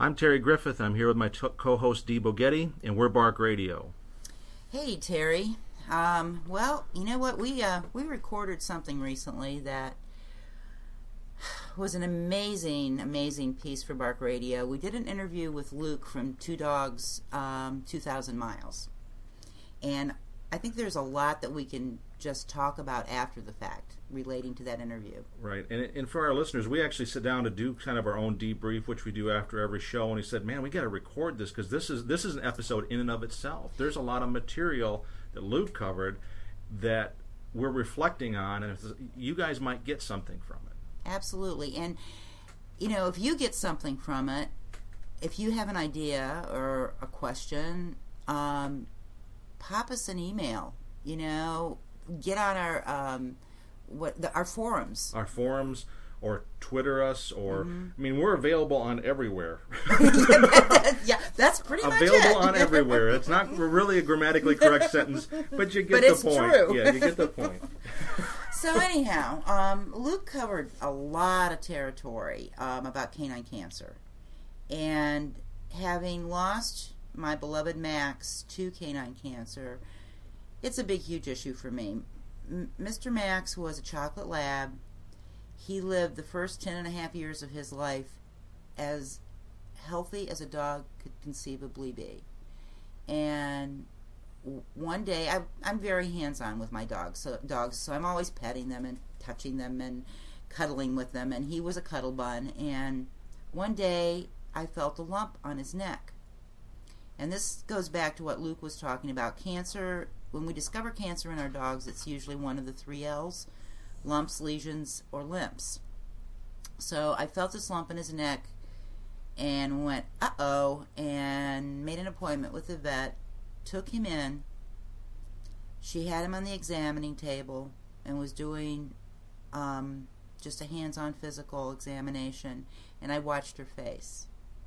I'm Terry Griffith. I'm here with my co-host Dee Bogetti, and we're Bark Radio. Hey, Terry. Well, you know what? We recorded something recently that was an amazing piece for Bark Radio. We did an interview with Luke from Two Dogs, 2,000 Miles. And I think there's a lot that we can just talk about after the fact relating to that interview. Right. And for our listeners, we actually sit down to do kind of our own debrief, which we do after every show. And he said, man, we got to record this because this is an episode in and of itself. There's a lot of material that Luke covered that we're reflecting on, and you guys might get something from it. Absolutely. And, you know, if you get something from it, if you have an idea or a question, pop us an email. You know, get on our forums. Our forums, or Twitter us, or I mean, we're available on everywhere. Yeah, that's pretty much available it. on everywhere. It's not really a grammatically correct sentence, but you get the point. True. Yeah, you get the point. So anyhow, Luke covered a lot of territory about canine cancer, and having lost my beloved Max to canine cancer, it's a big, huge issue for me. Mr. Max was a chocolate lab. He lived the first 10 and a half years of his life as healthy as a dog could conceivably be. And one day, I'm very hands-on with my dogs, so I'm always petting them and touching them and cuddling with them, and he was a cuddle bun. And one day, I felt a lump on his neck. And this goes back to what Luke was talking about. Cancer, when we discover cancer in our dogs, it's usually one of the 3 L's: lumps, lesions, or limps. So I felt this lump in his neck and went, uh-oh, and made an appointment with the vet, took him in. She had him on the examining table and was doing just a hands-on physical examination, and I watched her face.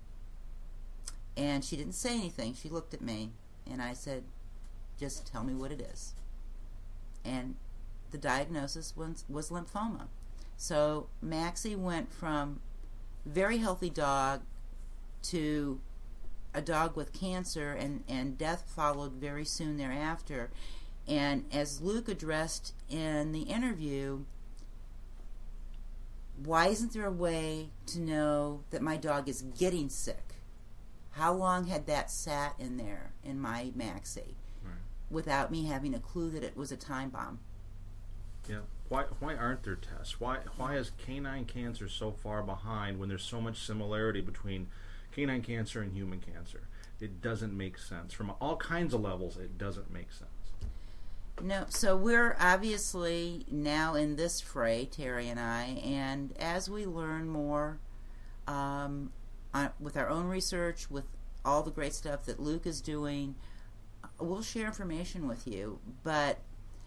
And she didn't say anything. She looked at me, and I said, just tell me what it is. And the diagnosis was lymphoma. So Maxie went from very healthy dog to a dog with cancer, and death followed very soon thereafter. And as Luke addressed in the interview, why isn't there a way to know that my dog is getting sick? How long had that sat in there in my Maxie without me having a clue that it was a time bomb? Yeah. Why aren't there tests? Why is canine cancer so far behind when there's so much similarity between canine cancer and human cancer? It doesn't make sense. From all kinds of levels, it doesn't make sense. No, so we're obviously now in this fray, Terry and I, and as we learn more with our own research, with all the great stuff that Luke is doing, we'll share information with you. But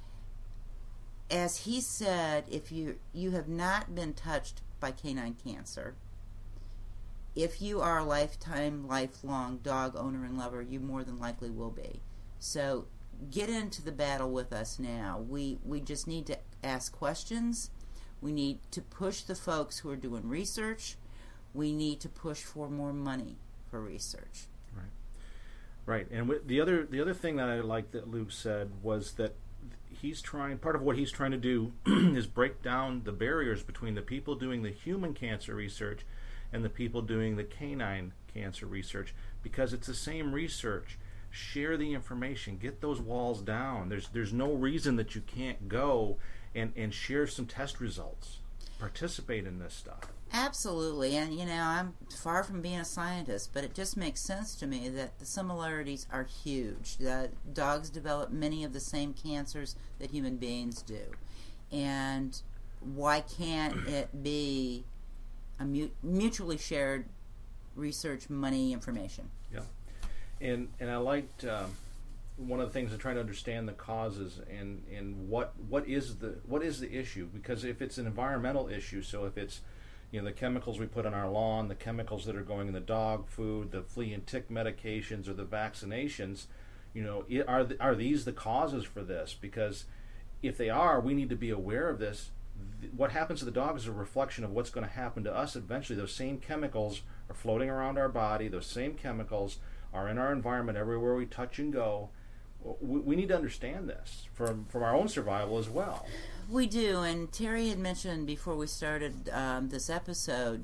as he said, if you have not been touched by canine cancer, if you are a lifelong dog owner and lover, you more than likely will be. So get into the battle with us now. We just need to ask questions. We need to push the folks who are doing research. We need to push for more money for research. Right. And the other thing that I like that Luke said was that part of what he's trying to do is break down the barriers between the people doing the human cancer research and the people doing the canine cancer research, because it's the same research. Share the information. Get those walls down. There's no reason that you can't go and share some test results. Participate in this stuff. Absolutely. And, you know, I'm far from being a scientist, but it just makes sense to me that the similarities are huge. That dogs develop many of the same cancers that human beings do. And why can't it be a mutually shared research, money, information? Yeah. And I liked one of the things I'm trying to understand the causes and what is the issue, because if it's an environmental issue, so if it's the chemicals we put on our lawn, the chemicals that are going in the dog food, the flea and tick medications, or the vaccinations, are these the causes for this? Because if they are, we need to be aware of this what happens to the dog is a reflection of what's going to happen to us eventually. Those same chemicals are floating around our body. Those same chemicals are in our environment everywhere we touch and go. We need to understand this from our own survival as well. We do, and Terry had mentioned before we started this episode,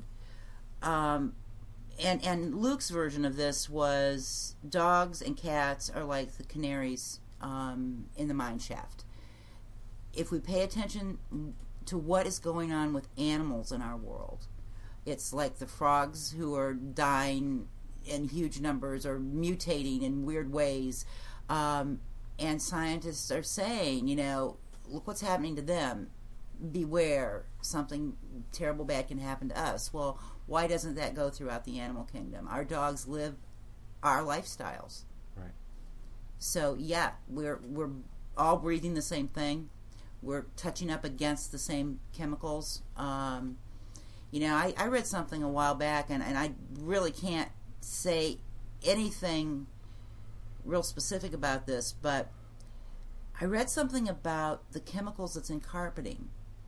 and Luke's version of this was dogs and cats are like the canaries in the mine shaft. If we pay attention to what is going on with animals in our world, it's like the frogs who are dying in huge numbers or mutating in weird ways. And scientists are saying, look what's happening to them. Beware, something terrible bad can happen to us. Well, why doesn't that go throughout the animal kingdom? Our dogs live our lifestyles. Right. So, yeah, we're all breathing the same thing. We're touching up against the same chemicals. I read something a while back, and I really can't say anything real specific about this, but I read something about the chemicals that's in carpeting.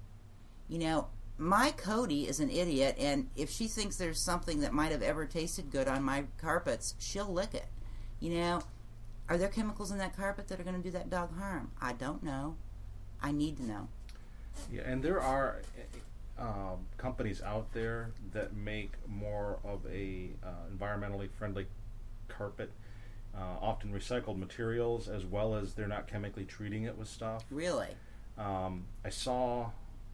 My Cody is an idiot, and if she thinks there's something that might have ever tasted good on my carpets, she'll lick it. Are there chemicals in that carpet that are going to do that dog harm? I don't know. I need to know. Yeah, and there are companies out there that make more of a environmentally friendly carpet. Often recycled materials, as well as they're not chemically treating it with stuff. Really? I saw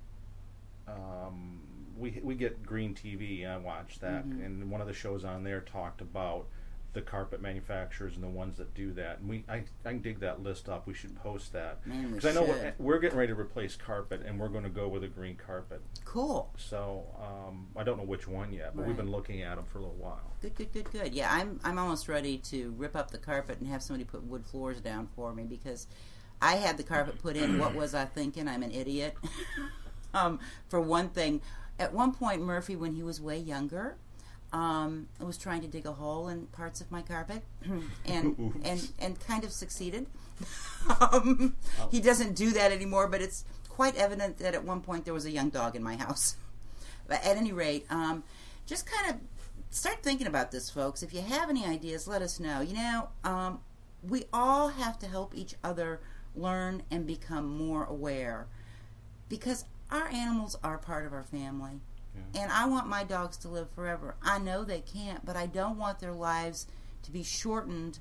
we get Green TV. I watched that, and one of the shows on there talked about the carpet manufacturers and the ones that do that. And I can dig that list up. We should post that because I know we're getting ready to replace carpet, and we're going to go with a green carpet. Cool. So I don't know which one yet, but we've been looking at them for a little while. Good. Yeah, I'm almost ready to rip up the carpet and have somebody put wood floors down for me because I had the carpet put in. What was I thinking? I'm an idiot. For one thing, at one point, Murphy, when he was way younger, was trying to dig a hole in parts of my carpet, and kind of succeeded. He doesn't do that anymore, but it's quite evident that at one point there was a young dog in my house. But at any rate, just kind of start thinking about this, folks. If you have any ideas, let us know. We all have to help each other learn and become more aware because our animals are part of our family. Yeah. And I want my dogs to live forever. I know they can't, but I don't want their lives to be shortened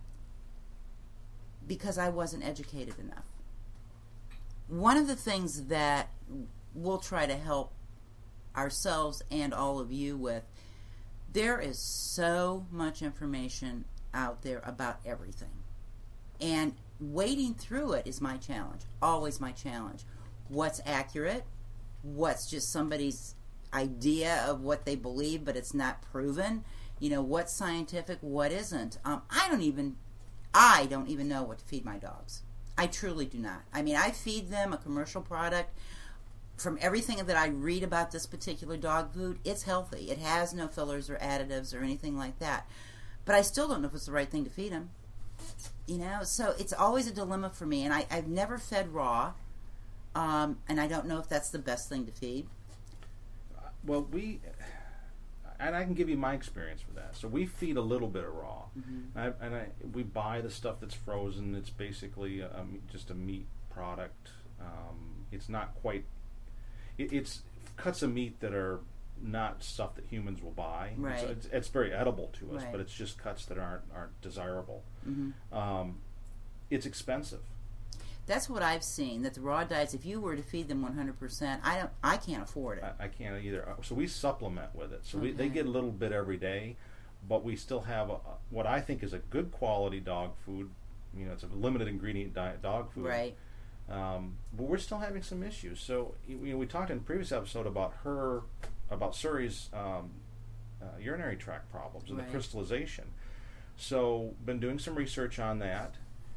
because I wasn't educated enough. One of the things that we'll try to help ourselves and all of you with, there is so much information out there about everything. And wading through it is my challenge, always my challenge. What's accurate? What's just somebody's idea of what they believe, but it's not proven? What's scientific, what isn't? I don't even know what to feed my dogs. I truly do not. I feed them a commercial product. From everything that I read about this particular dog food, it's healthy. It has no fillers or additives or anything like that. But I still don't know if it's the right thing to feed them. So it's always a dilemma for me. And I've never fed raw, and I don't know if that's the best thing to feed. Well, and I can give you my experience with that. So we feed a little bit of raw, we buy the stuff that's frozen. It's basically just a meat product. It's not quite. It's cuts of meat that are not stuff that humans will buy. Right. So it's very edible to us, right. But it's just cuts that aren't desirable. Mm-hmm. It's expensive. That's what I've seen. That the raw diets, if you were to feed them 100%, I can't afford it. I can't either. So we supplement with it. So they get a little bit every day, but we still have what I think is a good quality dog food. It's a limited ingredient diet dog food. Right. But we're still having some issues. So we talked in a previous episode about Suri's urinary tract problems and right. the crystallization. So been doing some research on that.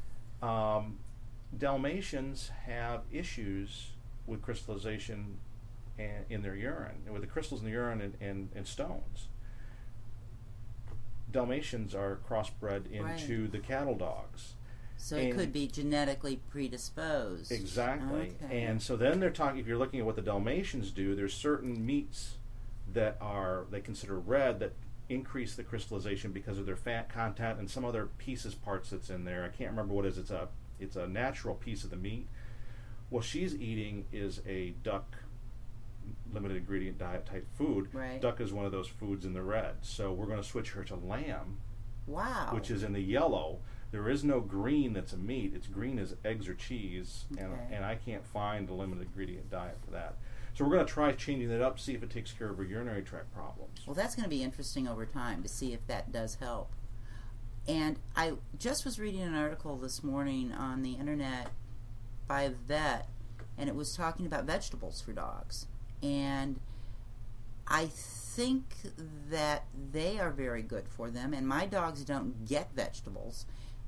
Dalmatians have issues with crystallization in their urine, with the crystals in the urine and stones. Dalmatians are crossbred into right. the cattle dogs. So it could be genetically predisposed. Exactly. Okay. And so then they're talking, if you're looking at what the Dalmatians do, there's certain meats that they consider red that increase the crystallization because of their fat content and some other parts that's in there. I can't remember what it is. It's a natural piece of the meat. What she's eating is a duck limited ingredient diet type food. Right. Duck is one of those foods in the red. So we're going to switch her to lamb. Wow. Which is in the yellow. There is no green that's a meat. It's green as eggs or cheese, and I can't find a limited ingredient diet for that. So we're going to try changing it up, see if it takes care of her urinary tract problems. Well, that's going to be interesting over time to see if that does help. And I just was reading an article this morning on the internet by a vet, and it was talking about vegetables for dogs. And I think that they are very good for them, and my dogs don't get vegetables.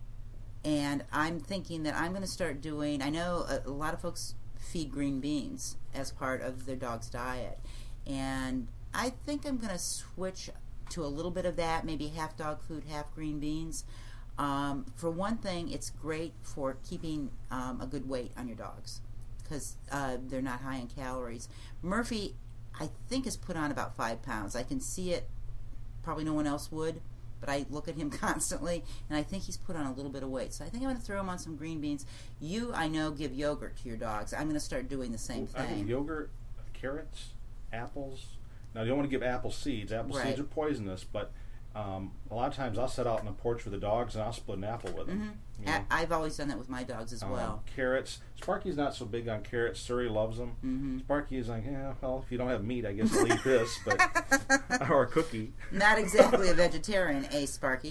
And I'm thinking that I'm going to start doing, I know a lot of folks feed green beans as part of their dog's diet. And I think I'm going to switch to a little bit of that, maybe half dog food, half green beans. For one thing, it's great for keeping a good weight on your dogs because they're not high in calories. Murphy, I think, has put on about 5 pounds. I can see it. Probably no one else would. But I look at him constantly, and I think he's put on a little bit of weight. So I think I'm going to throw him on some green beans. You, I know, give yogurt to your dogs. I'm going to start doing the same thing. I give yogurt, carrots, apples. Now, you don't want to give apple seeds. Apple seeds are poisonous, but a lot of times I'll set out on the porch for the dogs, and I'll split an apple with them. Mm-hmm. You know? I've always done that with my dogs as well. Carrots. Sparky's not so big on carrots. Surrey loves them. Mm-hmm. Sparky is like, yeah, well, if you don't have meat, I guess I'll eat this, but or a cookie. Not exactly a vegetarian, Sparky?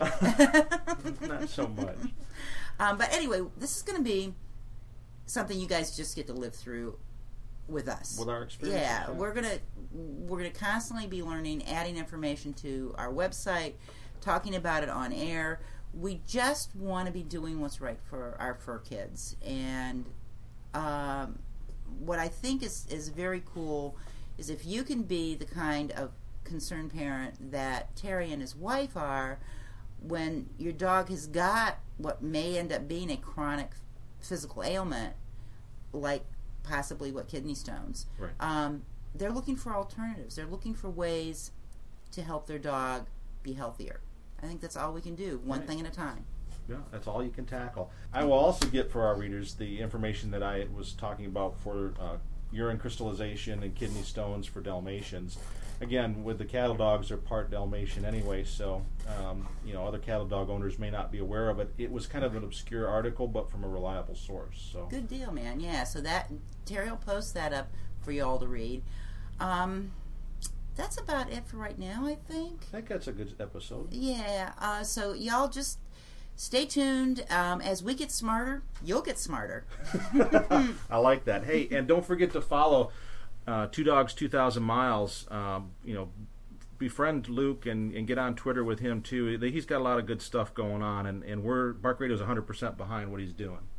Not so much. But anyway, this is going to be something you guys just get to live through with us. With our experience. Yeah, we're gonna constantly be learning, adding information to our website, talking about it on air. We just want to be doing what's right for our fur kids. And what I think is very cool is if you can be the kind of concerned parent that Terry and his wife are when your dog has got what may end up being a chronic physical ailment, like possibly kidney stones. Right. They're looking for alternatives. They're looking for ways to help their dog be healthier. I think that's all we can do, one thing at a time. Yeah, that's all you can tackle. I will also get for our readers the information that I was talking about for urine crystallization and kidney stones for Dalmatians. Again, with the cattle dogs, they're part Dalmatian anyway, so other cattle dog owners may not be aware of it. It was kind of an obscure article, but from a reliable source. So good deal, man. Yeah, so that Terry will post that up for you all to read. That's about it for right now, I think. I think that's a good episode. Yeah, so y'all just stay tuned. As we get smarter, you'll get smarter. I like that. Hey, and don't forget to follow 2 Dogs, 2,000 Miles. Befriend Luke and get on Twitter with him, too. He's got a lot of good stuff going on, and Bark Radio is 100% behind what he's doing.